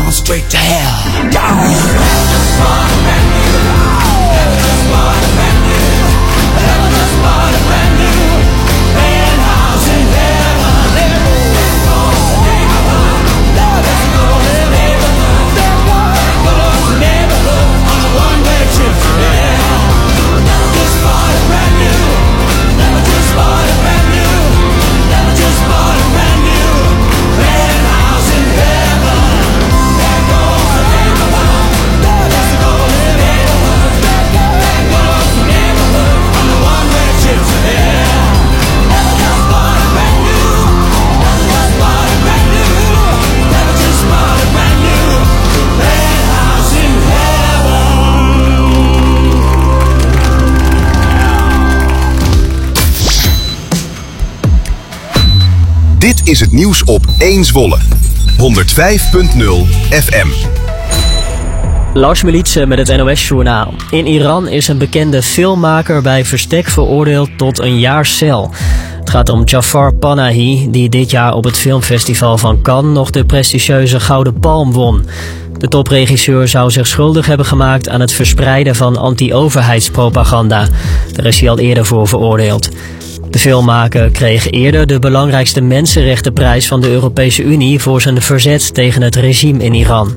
gone straight to hell. Dit is het nieuws op 1 Zwolle. 105.0 FM. Lars Militse met het NOS-journaal. In Iran is een bekende filmmaker bij verstek veroordeeld tot een jaar cel. Het gaat om Jafar Panahi, die dit jaar op het filmfestival van Cannes nog de prestigieuze Gouden Palm won. De topregisseur zou zich schuldig hebben gemaakt aan het verspreiden van anti-overheidspropaganda. Daar is hij al eerder voor veroordeeld. De filmmaker kreeg eerder de belangrijkste mensenrechtenprijs van de Europese Unie voor zijn verzet tegen het regime in Iran.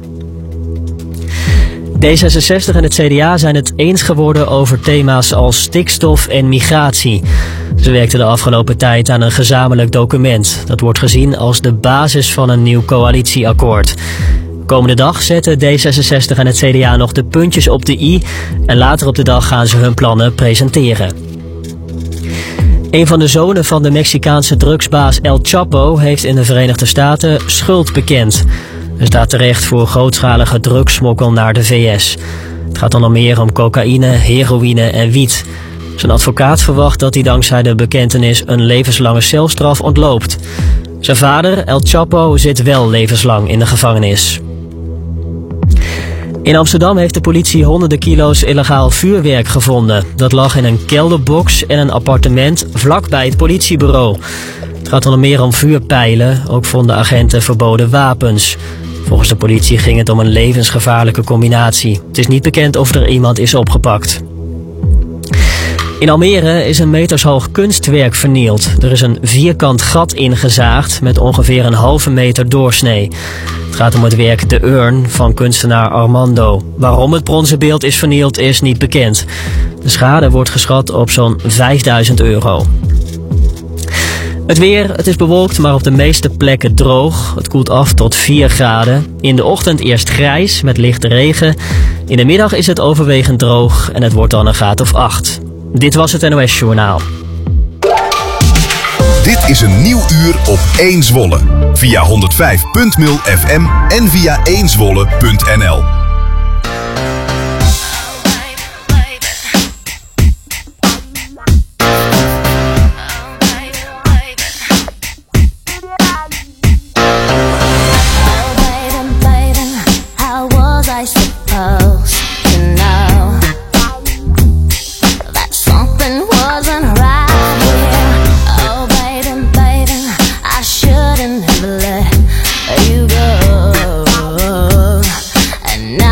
D66 en het CDA zijn het eens geworden over thema's als stikstof en migratie. Ze werkten de afgelopen tijd aan een gezamenlijk document. Dat wordt gezien als de basis van een nieuw coalitieakkoord. Komende dag zetten D66 en het CDA nog de puntjes op de i en later op de dag gaan ze hun plannen presenteren. Een van de zonen van de Mexicaanse drugsbaas El Chapo heeft in de Verenigde Staten schuld bekend. Hij staat terecht voor grootschalige drugssmokkel naar de VS. Het gaat dan om meer om cocaïne, heroïne en wiet. Zijn advocaat verwacht dat hij dankzij de bekentenis een levenslange celstraf ontloopt. Zijn vader, El Chapo, zit wel levenslang in de gevangenis. In Amsterdam heeft de politie honderden kilo's illegaal vuurwerk gevonden. Dat lag in een kelderbox en een appartement vlakbij het politiebureau. Het gaat onder meer om vuurpijlen, ook vonden agenten verboden wapens. Volgens de politie ging het om een levensgevaarlijke combinatie. Het is niet bekend of er iemand is opgepakt. In Almere is een metershoog kunstwerk vernield. Er is een vierkant gat ingezaagd met ongeveer een halve meter doorsnee. Het gaat om het werk De Urn van kunstenaar Armando. Waarom het bronzen beeld is vernield is niet bekend. De schade wordt geschat op zo'n €5.000. Het weer, het is bewolkt, maar op de meeste plekken droog. Het koelt af tot 4 graden. In de ochtend eerst grijs met lichte regen. In de middag is het overwegend droog en het wordt dan een graad of 8. Dit was het NOS Journaal. Dit is een nieuw uur op 1 Zwolle. Via 105.0 FM en via 1zwolle.nl. And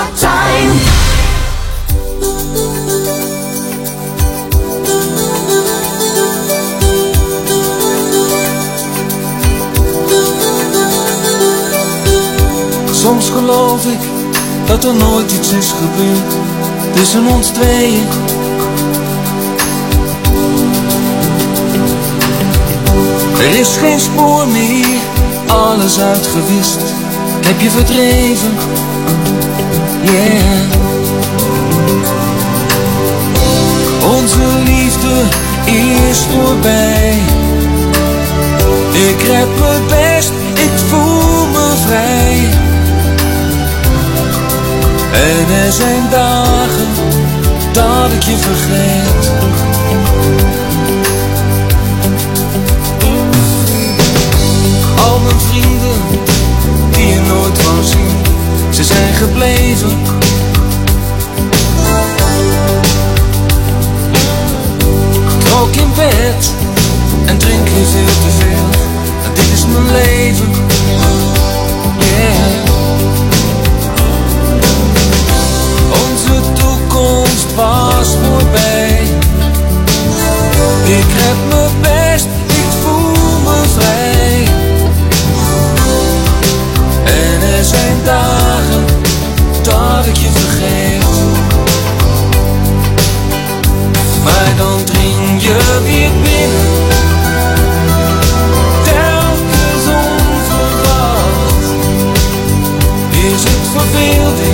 Summertime. Soms geloof ik dat er nooit iets is gebeurd tussen ons tweeën. Er is geen spoor meer, alles uitgewist. Ik heb je verdreven, yeah. Onze liefde is voorbij. Ik red me best, ik voel me vrij. En er zijn dagen dat ik je vergeet. Al mijn vrienden die je nooit wou zien, ze zijn gebleven. Ik rook in bed en drink weer veel te veel. En dit is mijn leven, yeah. Onze toekomst was voorbij. Ik red me best, ik voel me vrij. En er zijn dagen dat ik je vergeet. Maar dan dring je weer binnen. Telkens onverwacht. Is het verbeelding?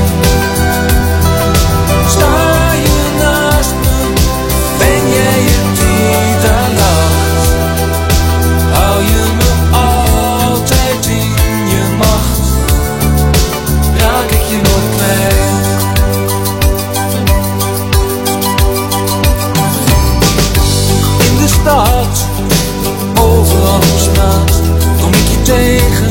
Sta je naast me? Ben jij het die daar lacht? Hou je me altijd in je macht? Raak ik je nooit kwijt? In de stad, overal op straat, kom ik je tegen.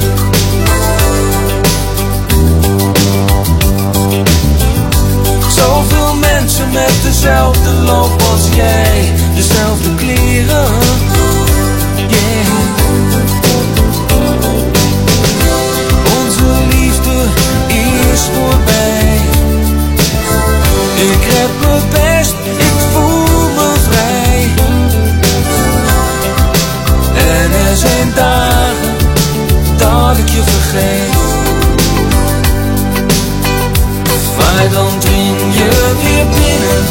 Zoveel mensen met dezelfde loop als jij, dezelfde kleren, yeah. Onze liefde is voorbij. Ik red me best, ik voel me vrij. En er zijn dagen dat ik je vergeet. Maar dan dring je weer binnen.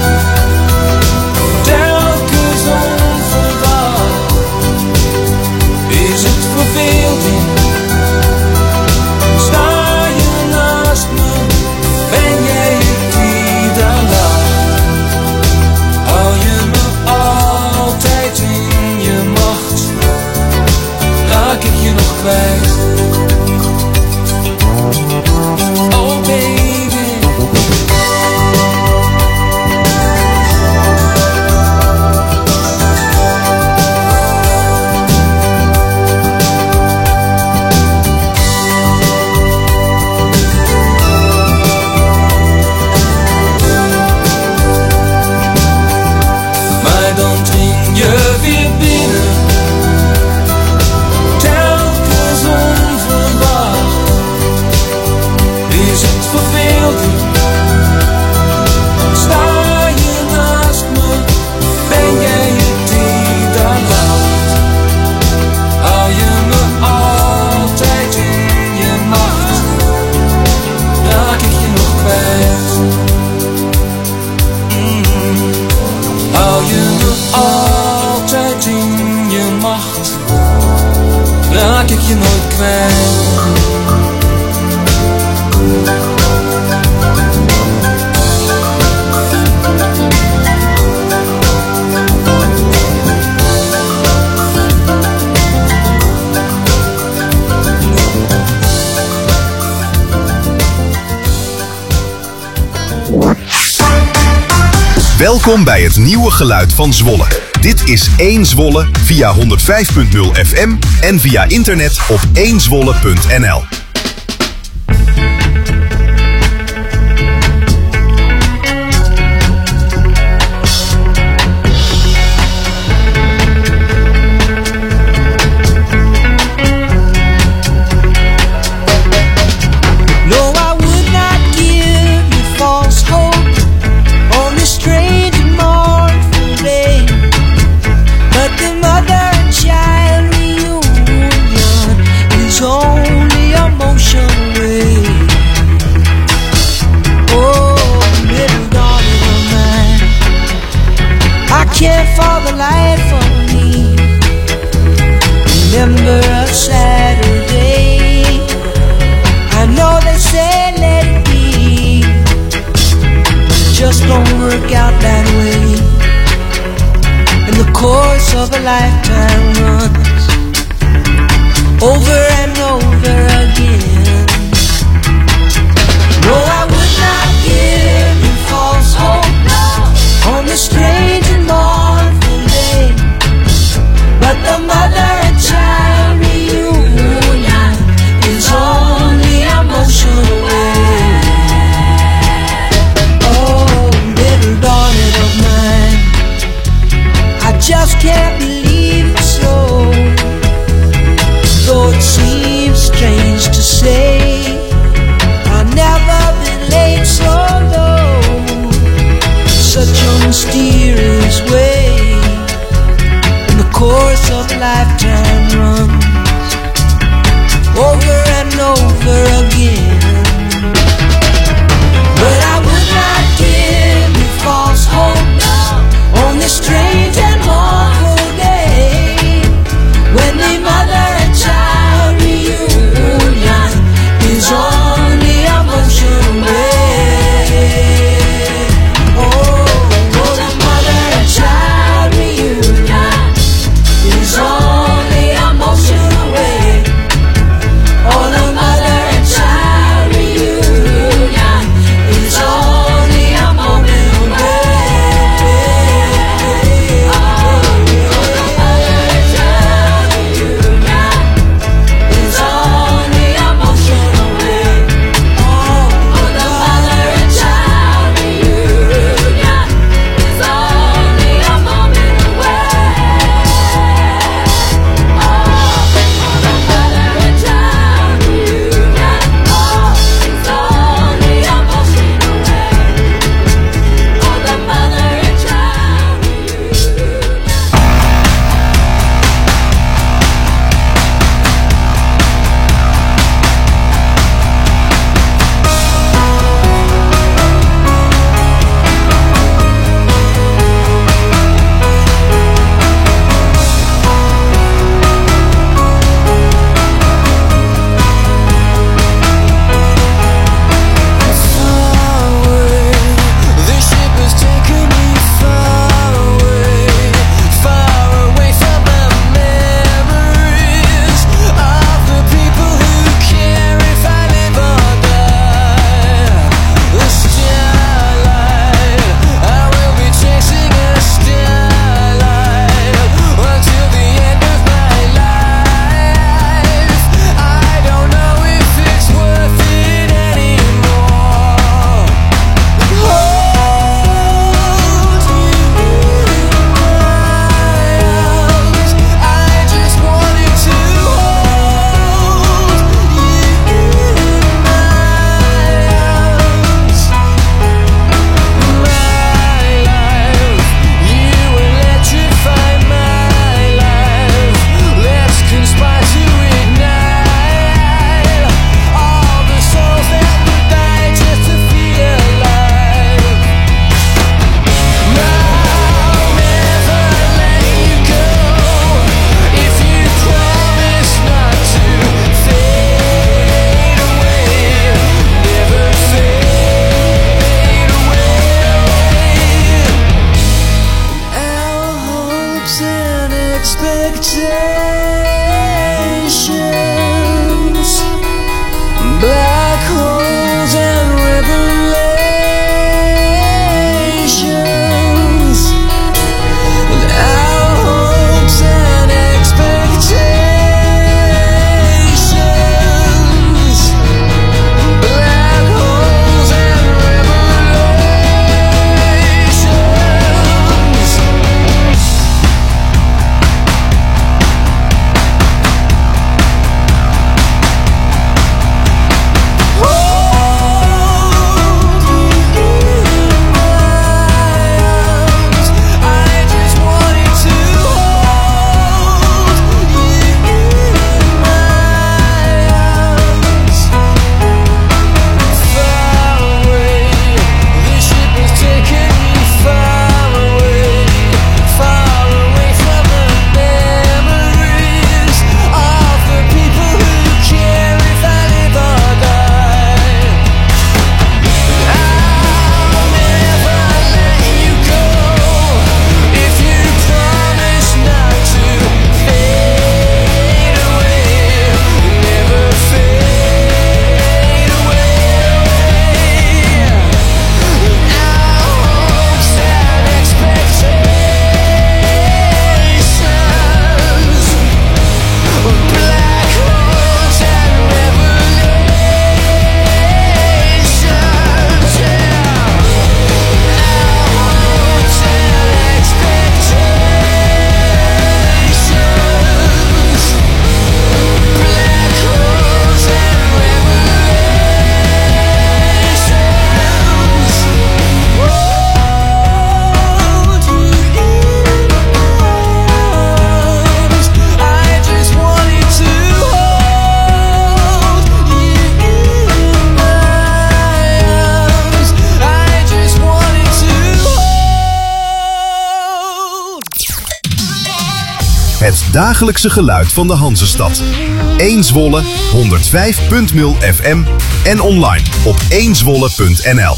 Telkens onverwacht. Is het verbeelding? Sta je naast me? Ben jij het die daar lacht? Hou je me altijd in je macht? Raak ik je nog kwijt? Oh baby. Raak ik je nooit kwijt. Welkom bij het nieuwe geluid van Zwolle. Dit is 1 Zwolle via 105.0 FM en via internet op 1zwolle.nl. No, I would not give remember a Saturday. I know they say let it be, but it just don't work out that way. And the course of a lifetime runs over and over again. No, I would not give you false hope on the strange and mournful day, but the mother and child reunion is only a motion away. Oh, little darling of mine, I just can't believe it's so. Though it seems Het dagelijkse geluid van de Hanzestad. 1 Zwolle 105.0 FM en online op 1zwolle.nl.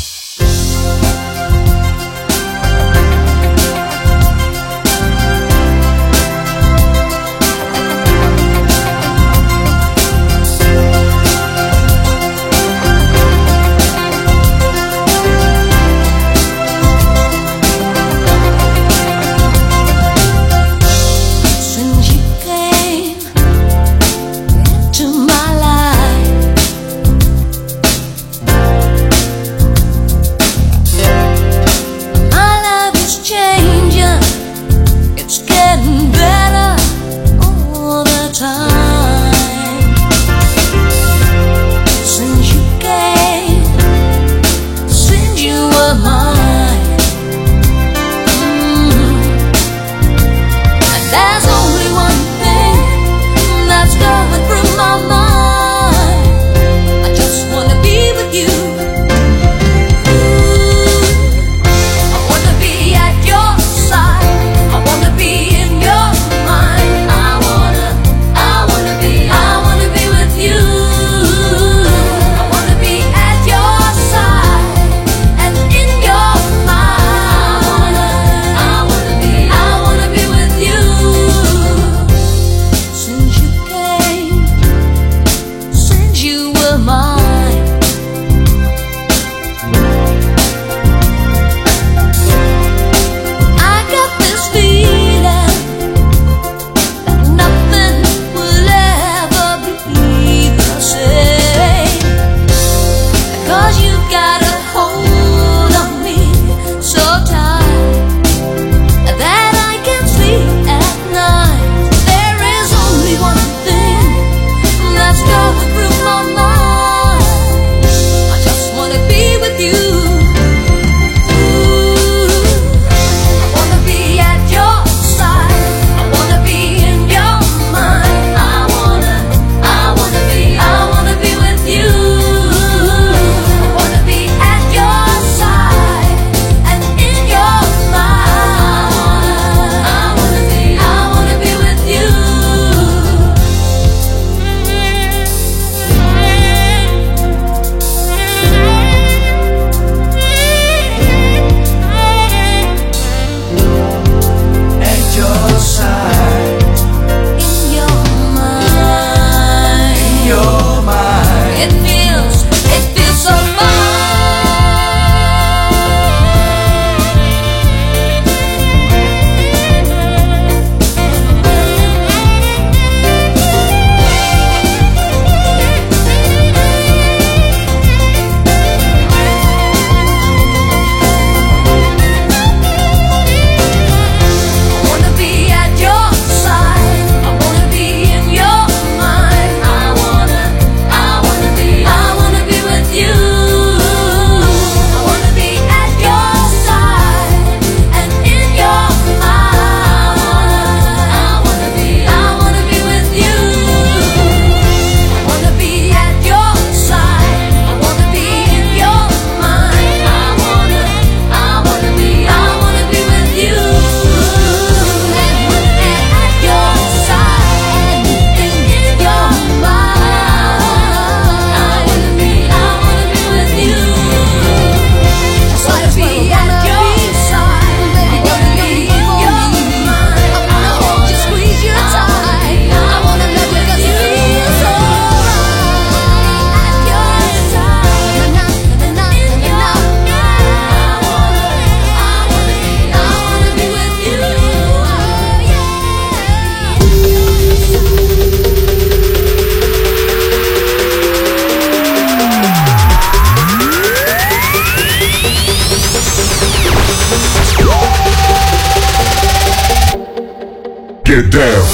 Get down.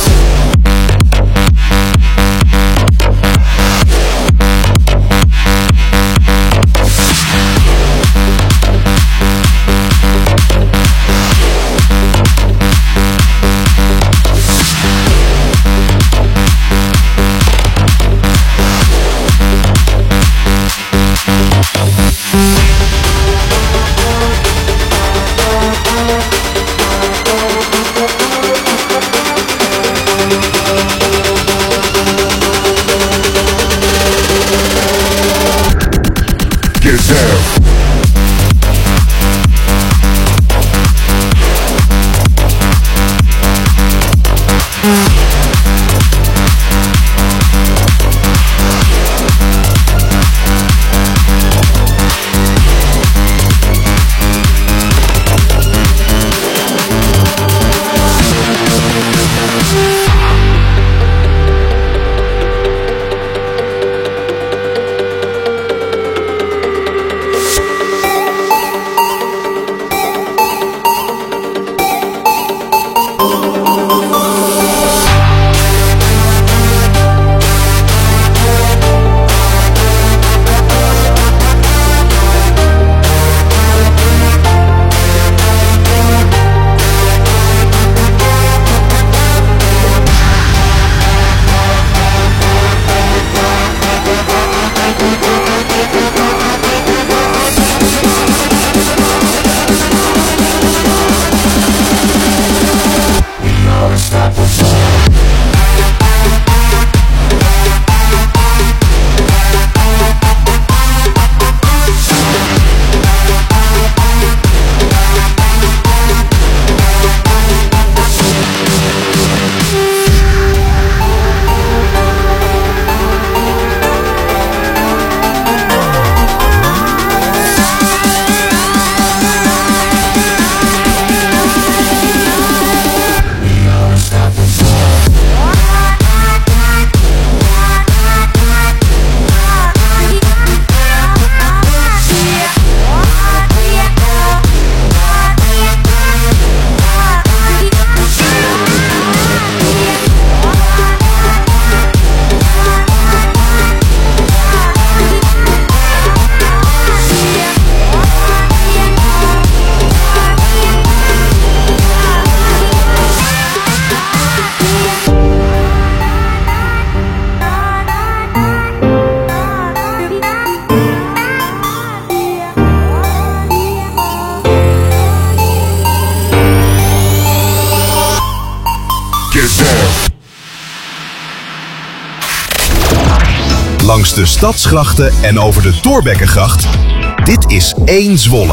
langs de stadsgrachten en over de Thorbeckengracht. Dit is 1 Zwolle.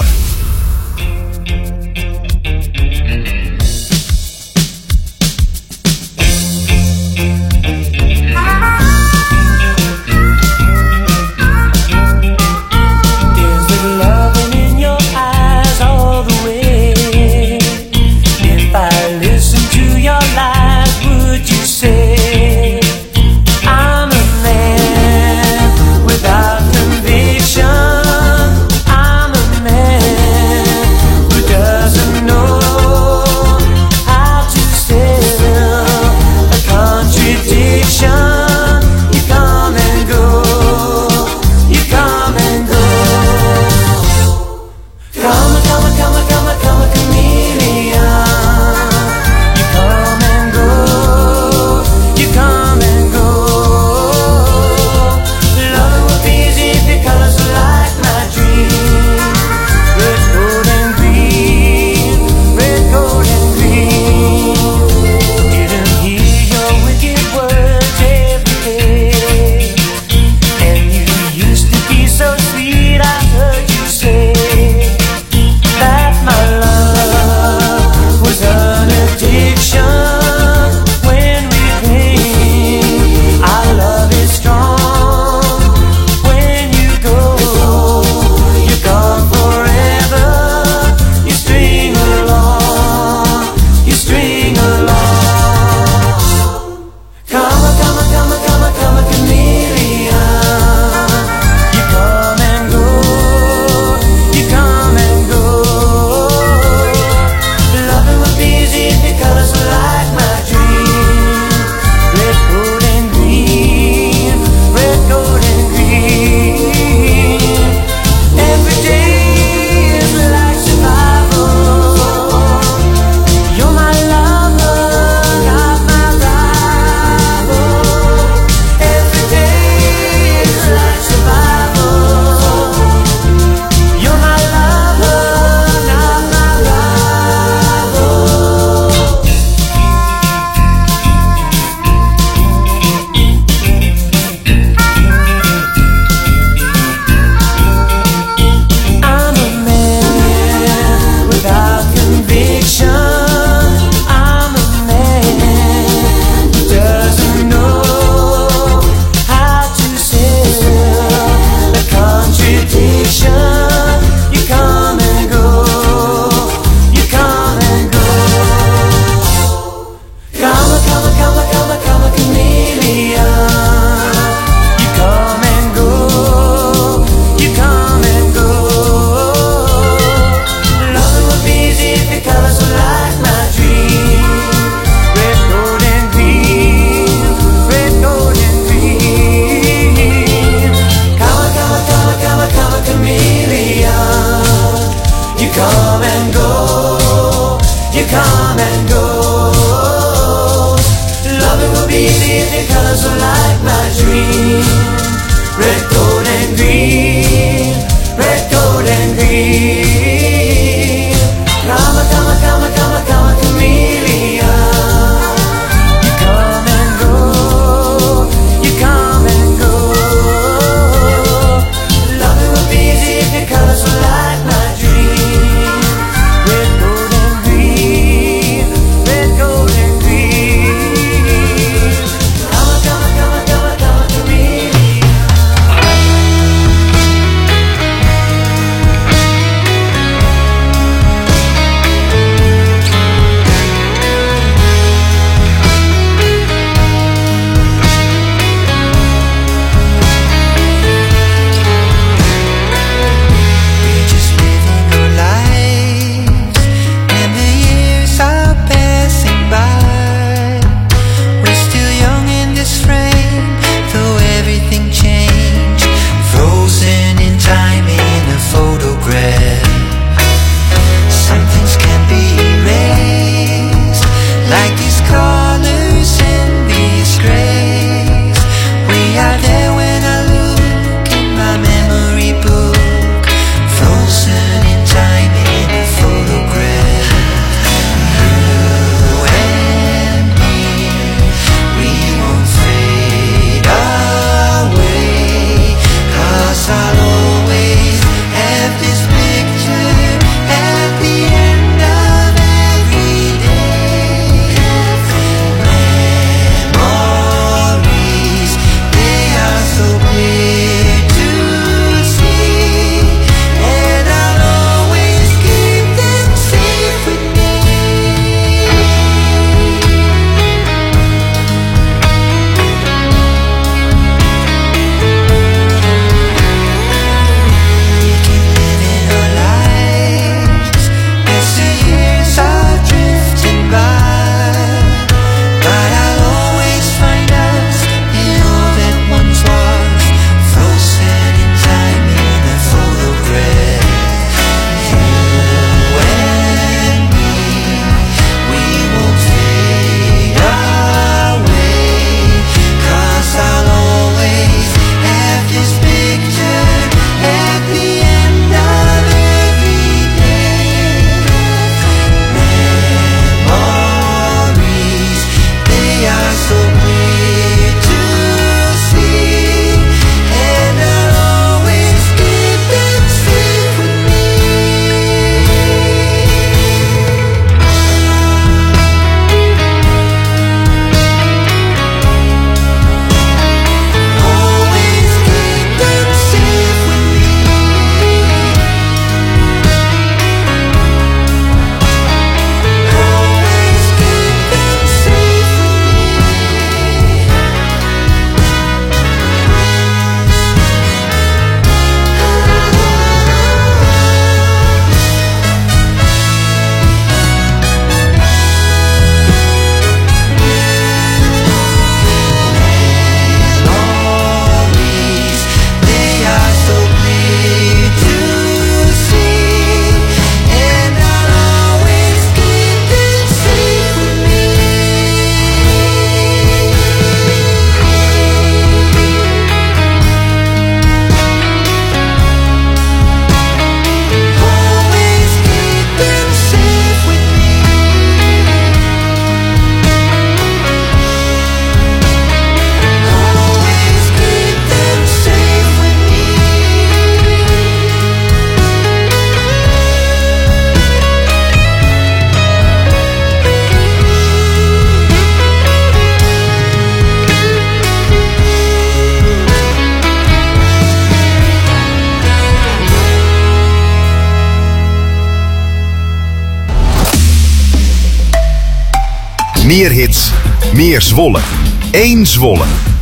Meer hits, meer Zwolle. 1 Zwolle.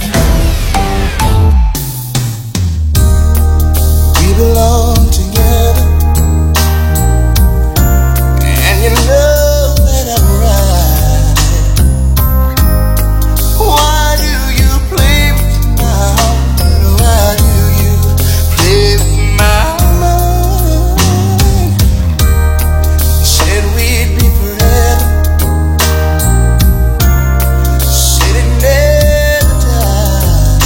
We belong together, and you know that I'm right. Why do you play with my heart? Why do you play with my mind? You said we'd be forever, said it never died.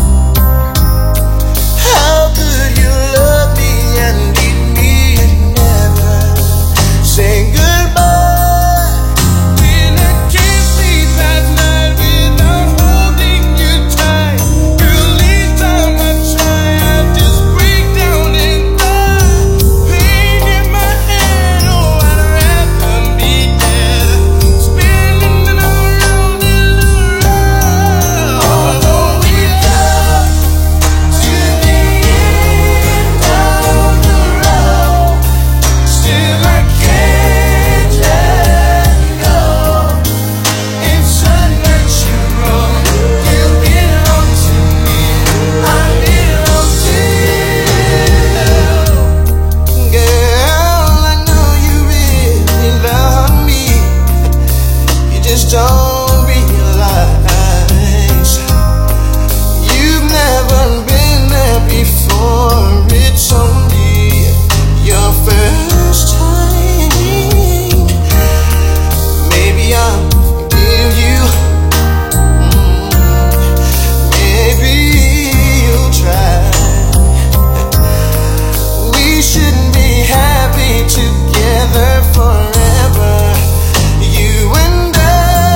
How could you love me and leave me and never say goodbye? When I can't sleep at night without holding you tight, girl, each time I try, I just break down and die. Pain in my head, oh, I'd rather be dead, spinning around in the road. Although we love to the end of the road, still I can't let go. It's unnatural. You belong to me, I belong to you. Girl, I know you really love me. You just don't realize you've never been there before. It's only your first time. Maybe I'll forgive you. Maybe you'll try. We should be happy together forever, you and I.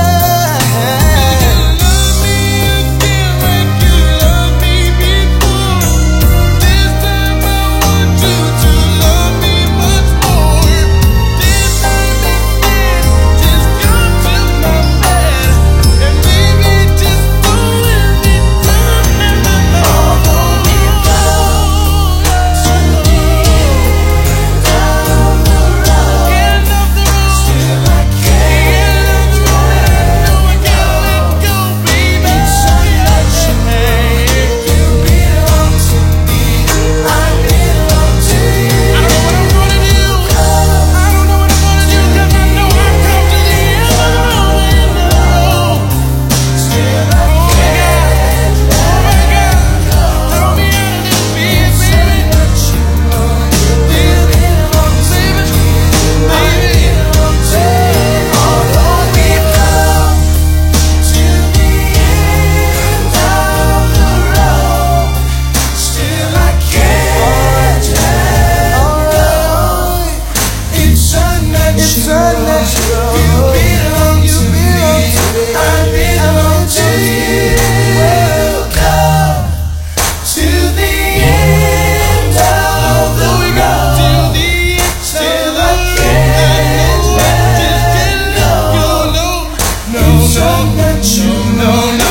Love me again like you loved me before. This time I want you to love me much more. This time instead, just come to my bed and baby, just go with me time. Although we go to the end of the road, still I can't let go, baby. It's unnatural. You belong to me, I belong to you. I don't know what I'm gonna do. I don't know what I'm gonna do, 'cause I know I've come to the end of the road. Still I can't let go. Throw me out of this bed, baby. You belong to me, baby. Although we've come to the end of the road, still I can't let go. It's unnatural. You belong to me, I belong to you. We'll come to the end of the road, still I can't let go. No, it's unnatural. No.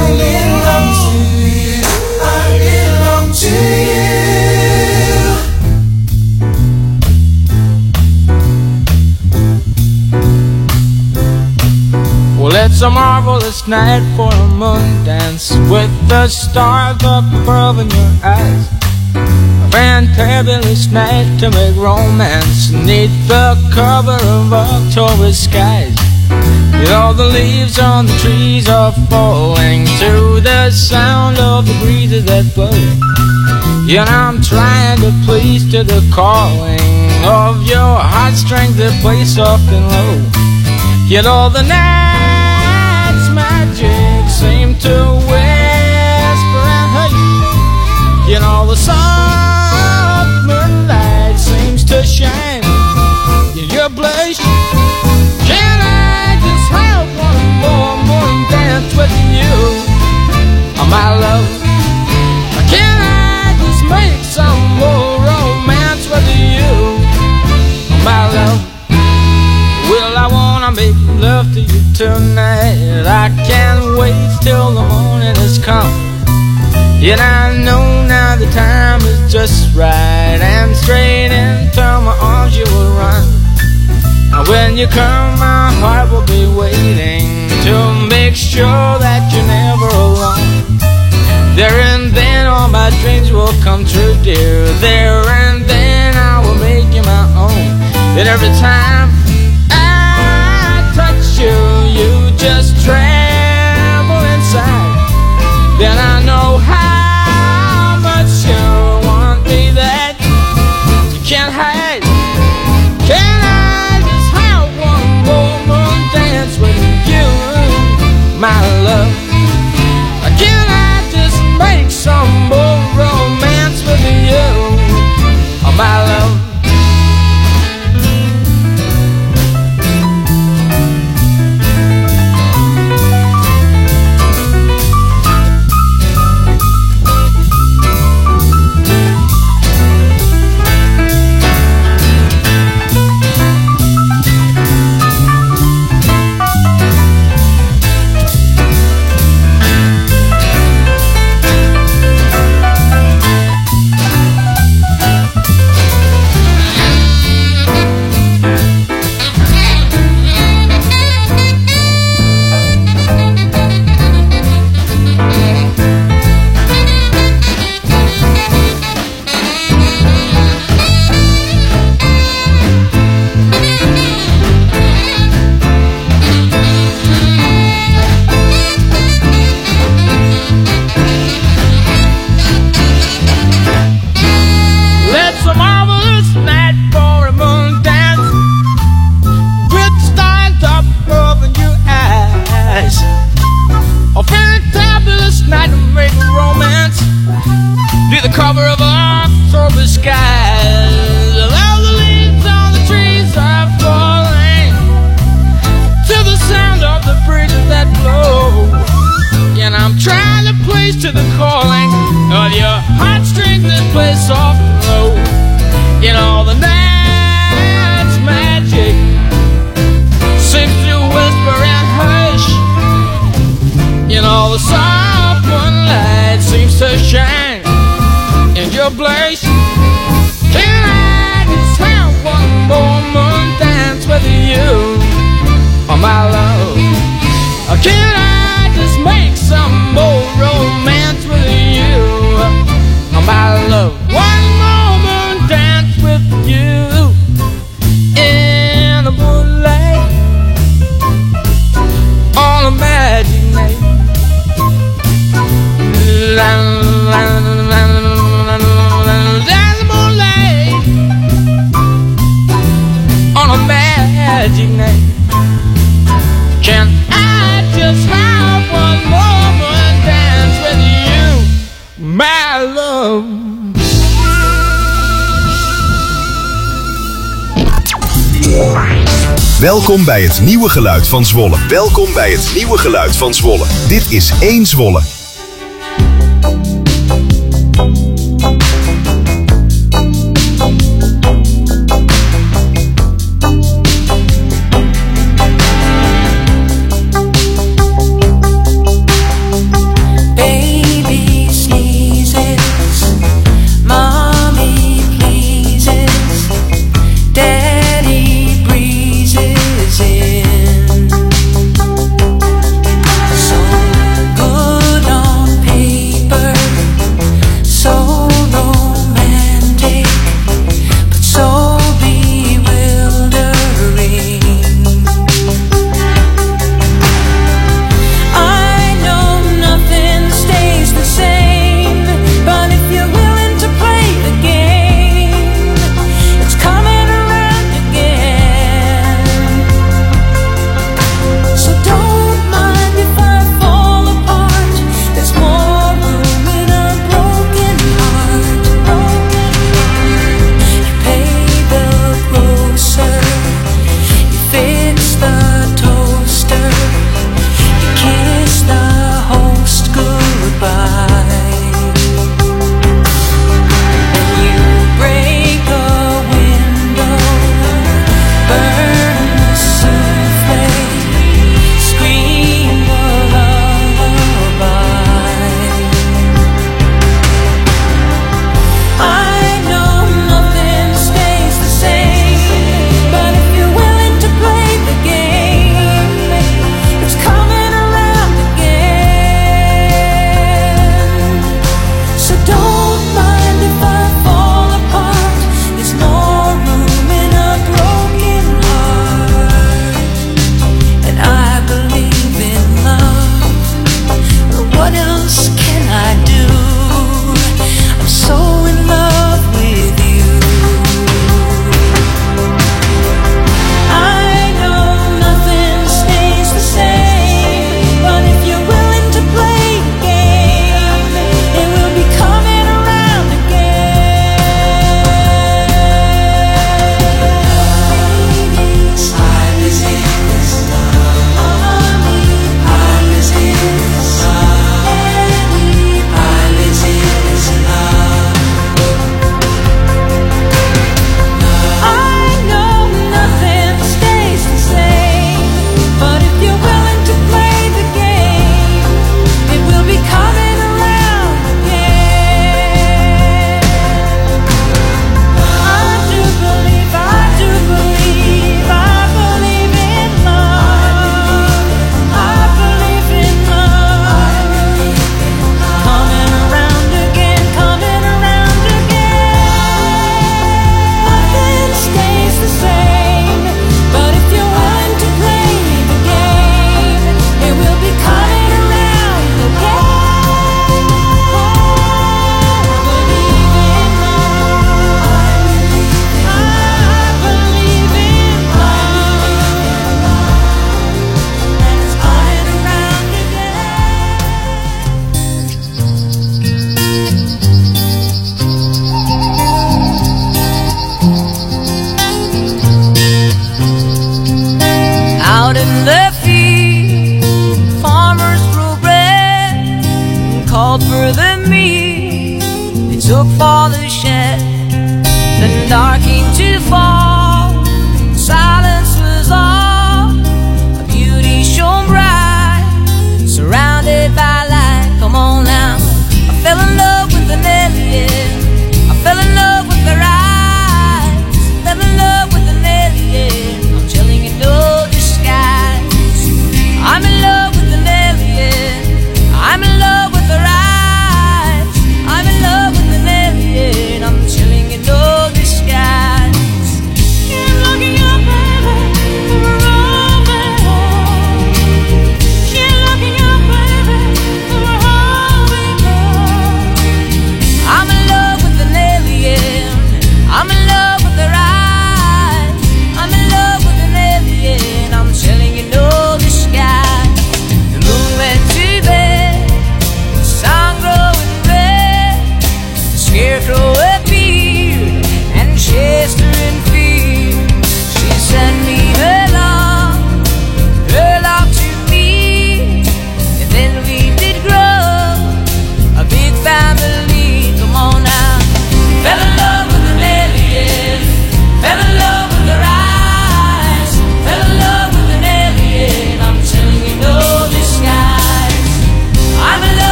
I belong to you. Well, it's a marvelous night for a moon dance with the stars up above in your eyes. A fantabulous night to make romance neath the cover of October skies. You know the leaves on the trees are falling to the sound of the breezes that blow. You know I'm trying to please to the calling of your heartstrings that play soft and low. You know the night's magic seem to whisper and hush. You know the soft moonlight seems to shine in your blush. Can I just have one more morning dance with you, my love? Can I just make some more romance with you, my love? Well, I wanna make love to you tonight. I can't wait till the morning has come. Yet I know now the time is just right, and straight into my arms you will run. And when you come, my heart will be waiting. make sure that you're never alone. There and then all my dreams will come true, dear. There and then I will make you my own. And every time I touch you, you just tremble inside. Then I know how much you want me that you can't hide. Can I just have one more moon dance with you, my love? Can I just make some more romance with you, oh, my love? Cover of October skies, all the leaves on the trees are falling to the sound of the breezes that blow. And I'm trying to place to the calling of your heartstrings that play soft and low. You know the night's magic seems to whisper and hush. You know the soft moonlight seems to shine in your place. Can I just have one more moon dance with you, oh, my love? Or can I just make some more romance with you, oh, my love? One more moon dance with you in the moonlight on a magic night. Magic night. Can I just have one more dance with you, my love? Welkom bij het nieuwe geluid van Zwolle. Welkom bij het nieuwe geluid van Zwolle. Dit is 1 Zwolle. So good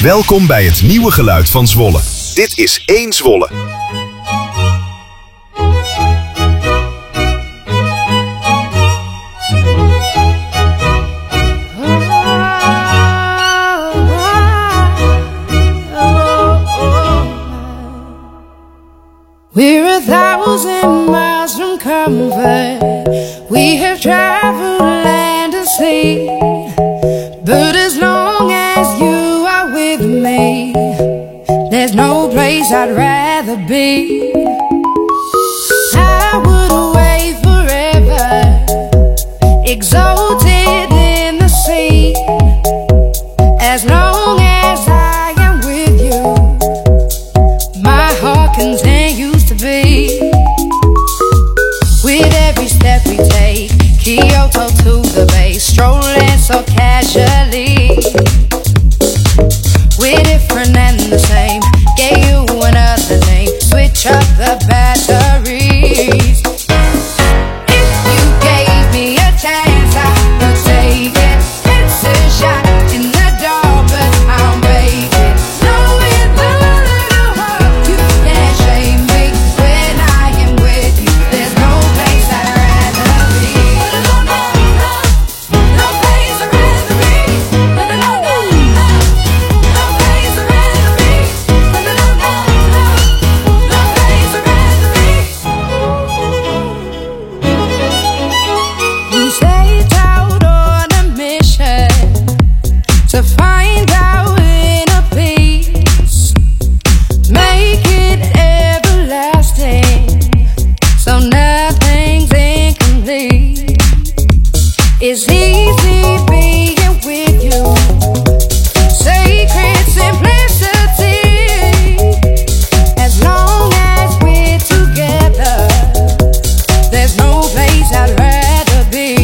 Welkom bij het nieuwe geluid van Zwolle. Dit is 1 Zwolle. We're 1,000 miles from comfort. We have traveled land and sea. But as long as you are with me, there's no place I'd rather be. I would away forever, exalted in the sea. As long as I am with you, my heart continues to beat. With every step we take, Kyoto to the bay, strolling so casually. We're different and the same, gave you another name, switch up the batteries. If you gave me a chance, I would take it. It's a shot in the dark, but I'll make it. Knowing the little heart, you can't shame me. When I am with you, there's no place I'd rather be. No place I'd rather be. No place I'd rather be. No place I'd rather be. We set out on a mission to find our inner peace, make it everlasting, so nothing's incomplete. It's easy being with you, sacred simplicity. As long as we're together, there's no place I'd rather be.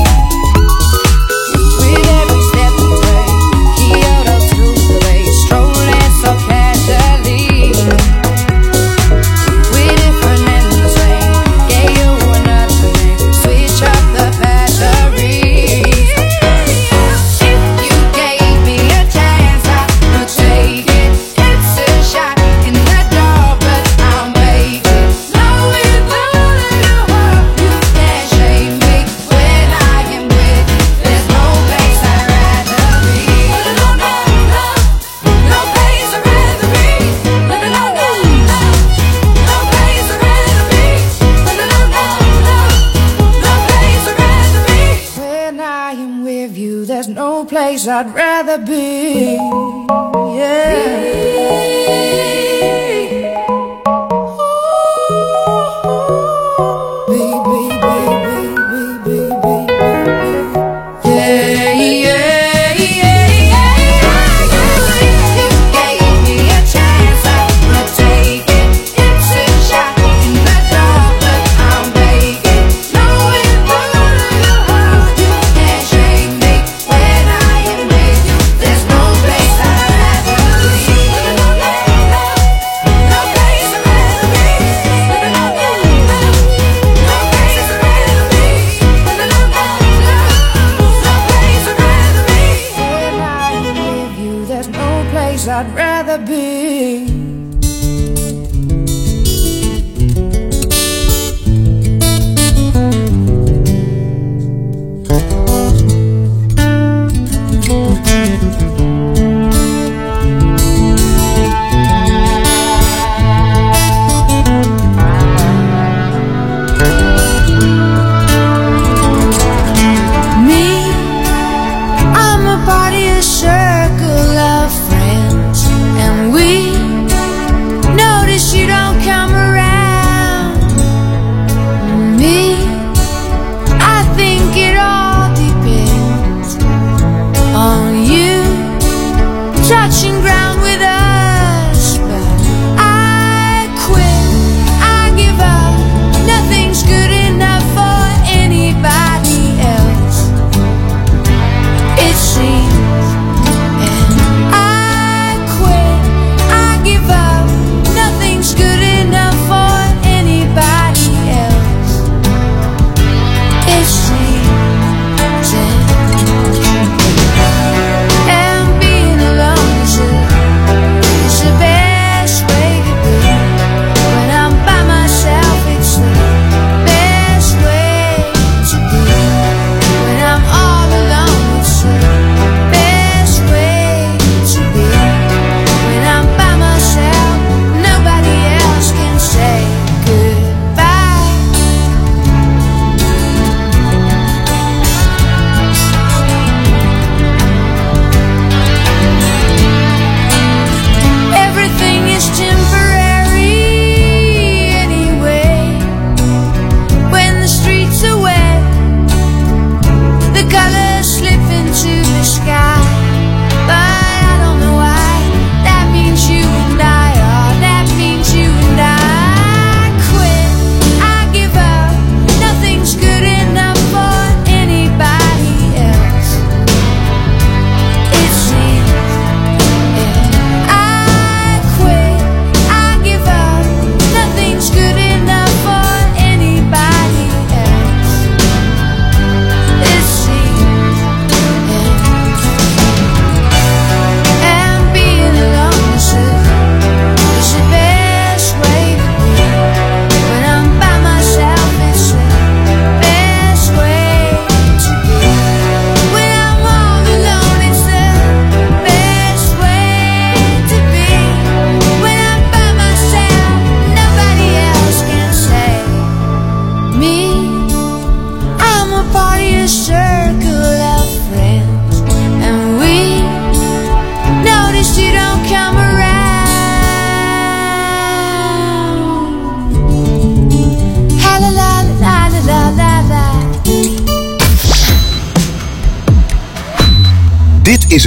With every step we take, Kyoto to the bay, strolling so casually. We're different and the same, gave you another name, switch up the batteries. If you gave me a chance, I would take it. It's a shot in the dark, but I'll make it. Knowing the little heart, you can't shame me. When I am with you, there's no place I'd rather be. No place I'd rather be. No place I'd rather be. No place I'd rather be. When I am with you, there's no place I'd rather be. There's no place I'd rather be.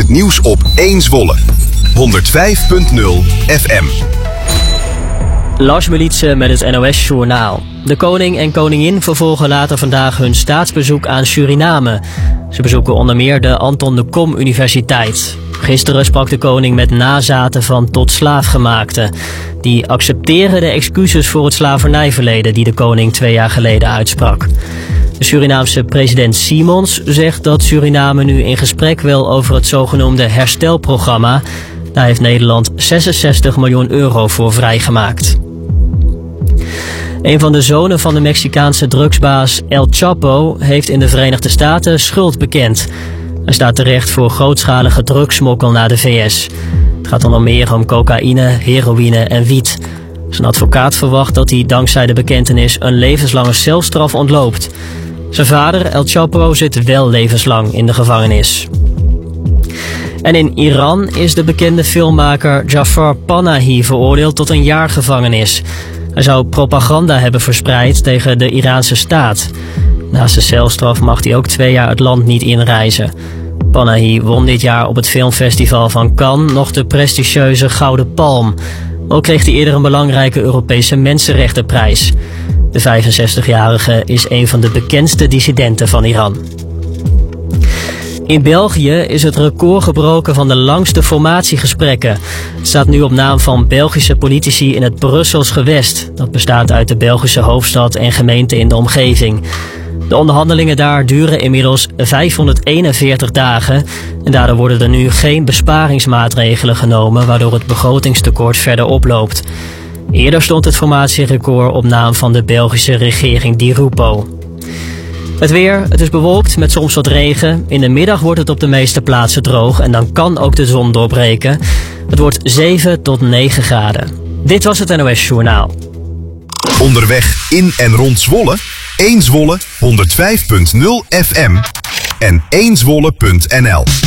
het nieuws op 1 Zwolle. 105.0 FM. Lars Militse met het NOS-journaal. De koning en koningin vervolgen later vandaag hun staatsbezoek aan Suriname. Ze bezoeken onder meer de Anton de Kom Universiteit. Gisteren sprak de koning met nazaten van tot slaafgemaakten. Die accepteren de excuses voor het slavernijverleden die de koning 2 jaar geleden uitsprak. De Surinaamse president Simons zegt dat Suriname nu in gesprek wil over het zogenoemde herstelprogramma. Daar heeft Nederland 66 miljoen euro voor vrijgemaakt. Een van de zonen van de Mexicaanse drugsbaas El Chapo heeft in de Verenigde Staten schuld bekend. Hij staat terecht voor grootschalige drugssmokkel naar de VS. Het gaat onder meer om cocaïne, heroïne en wiet. Zijn advocaat verwacht dat hij dankzij de bekentenis een levenslange celstraf ontloopt. Zijn vader, El Chapo, zit wel levenslang in de gevangenis. En in Iran is de bekende filmmaker Jafar Panahi veroordeeld tot 1 jaar gevangenis. Hij zou propaganda hebben verspreid tegen de Iraanse staat. Naast de celstraf mag hij ook 2 jaar het land niet inreizen. Panahi won dit jaar op het filmfestival van Cannes nog de prestigieuze Gouden Palm. Ook kreeg hij eerder een belangrijke Europese Mensenrechtenprijs. De 65-jarige is een van de bekendste dissidenten van Iran. In België is het record gebroken van de langste formatiegesprekken. Het staat nu op naam van Belgische politici in het Brussels gewest. Dat bestaat uit de Belgische hoofdstad en gemeenten in de omgeving. De onderhandelingen daar duren inmiddels 541 dagen. En daardoor worden er nu geen besparingsmaatregelen genomen, waardoor het begrotingstekort verder oploopt. Eerder stond het formatierecord op naam van de Belgische regering Di Rupo. Het weer, het is bewolkt met soms wat regen. In de middag wordt het op de meeste plaatsen droog en dan kan ook de zon doorbreken. Het wordt 7 tot 9 graden. Dit was het NOS Journaal. Onderweg in en rond Zwolle, 1 Zwolle 105.0 FM en 1zwolle.nl.